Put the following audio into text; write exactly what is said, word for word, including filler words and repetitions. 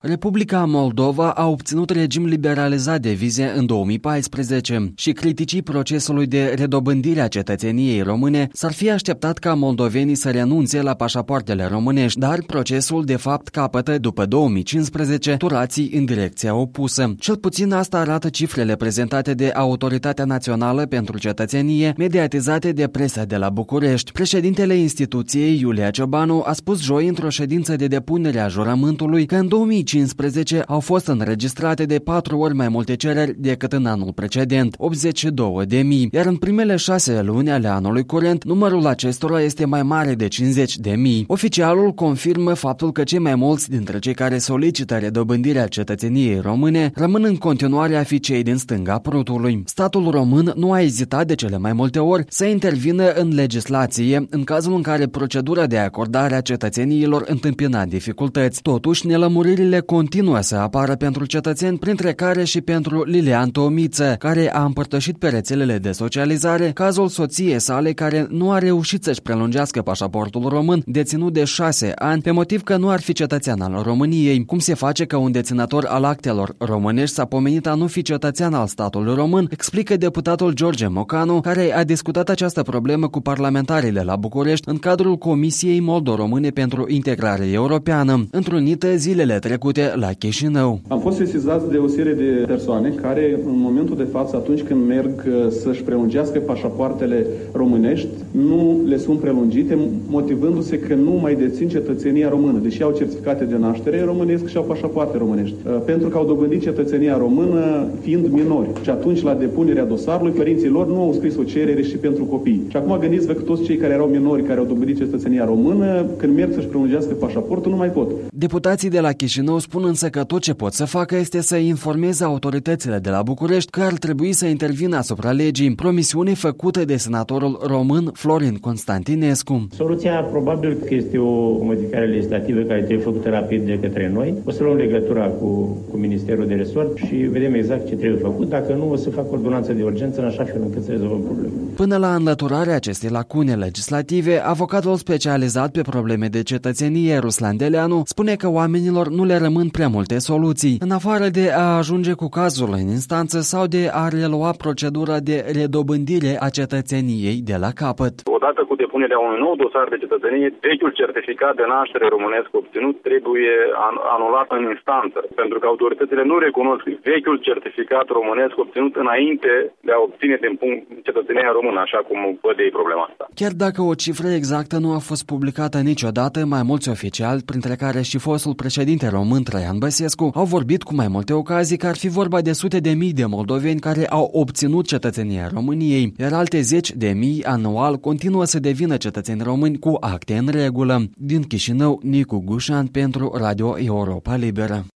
Republica Moldova a obținut regim liberalizat de vize în două mii paisprezece și criticii procesului de redobândire a cetățeniei române s-ar fi așteptat ca moldovenii să renunțe la pașapoartele românești, dar procesul de fapt capătă după două mii cincisprezece turații în direcția opusă. Cel puțin asta arată cifrele prezentate de Autoritatea Națională pentru Cetățenie, mediatizate de presa de la București. Președintele instituției, Iulia Ciobanu, a spus joi într-o ședință de depunere a jurământului că în două mii cincisprezece au fost înregistrate de patru ori mai multe cereri decât în anul precedent, optzeci și două de mii, iar în primele șase luni ale anului curent, numărul acestora este mai mare de cincizeci de mii. Oficialul confirmă faptul că cei mai mulți dintre cei care solicită redobândirea cetățeniei române rămân în continuare a fi cei din stânga prutului. Statul român nu a ezitat de cele mai multe ori să intervină în legislație în cazul în care procedura de acordare a cetățeniilor întâmpina dificultăți. Totuși, nelămuririle continuă să apară pentru cetățeni, printre care și pentru Lilian Tomiță, care a împărtășit pe rețelele de socializare cazul soției sale care nu a reușit să-și prelungească pașaportul român deținut de șase ani pe motiv că nu ar fi cetățean al României. Cum se face că un deținător al actelor românești s-a pomenit a nu fi cetățean al statului român, explică deputatul George Mocanu, care a discutat această problemă cu parlamentarii de la București în cadrul Comisiei Moldo-Române pentru Integrare Europeană, întrunită zilele trecute la Chișinău. Am fost sesizați de o serie de persoane care, în momentul de față, atunci când merg să-și prelungească pașapoartele românești, nu le sunt prelungite, motivându-se că nu mai dețin cetățenia română, deși au certificate de naștere românesc și au pașapoarte românești, pentru că au dobândit cetățenia română fiind minori. Și atunci, la depunerea dosarului, părinții lor nu au scris o cerere și pentru copii. Și acum gândiți-vă că toți cei care erau minori, care au dobândit cetățenia română, când merg să-și prelungească pașaportul, nu mai pot. Deputații de la Chișinău spun însă că tot ce pot să facă este să informeze autoritățile de la București că ar trebui să intervină asupra legii, promisiune făcută de senatorul român Florin Constantinescu. Soluția probabil că este o modificare legislativă care trebuie făcută rapid de către noi. O să luăm legătura cu, cu Ministerul de Resort și vedem exact ce trebuie făcut. Dacă nu, o să fac ordonanță de urgență în așa fel încât să rezolvăm problema. Până la înlăturarea acestei lacune legislative, avocatul specializat pe probleme de cetățenie, Ruslan Deleanu, spune că oamenilor nu le rămân prea multe soluții, în afară de a ajunge cu cazul în instanță sau de a relua procedura de redobândire a cetățeniei de la capăt. Odată cu depunerea unui nou dosar de cetățenie, vechiul certificat de naștere românesc obținut trebuie anulat în instanță, pentru că autoritățile nu recunosc vechiul certificat românesc obținut înainte de a obține din punct cetățenia română, așa cum văd ei problema asta. Chiar dacă o cifră exactă nu a fost publicată niciodată, mai mulți oficiali, printre care și fostul președinte român Traian Băsescu, au vorbit cu mai multe ocazii că ar fi vorba de sute de mii de moldoveni care au obținut cetățenia României, iar alte zeci de mii anual continuă să devină cetățeni români cu acte în regulă. Din Chișinău, Nicu Gușan pentru Radio Europa Liberă.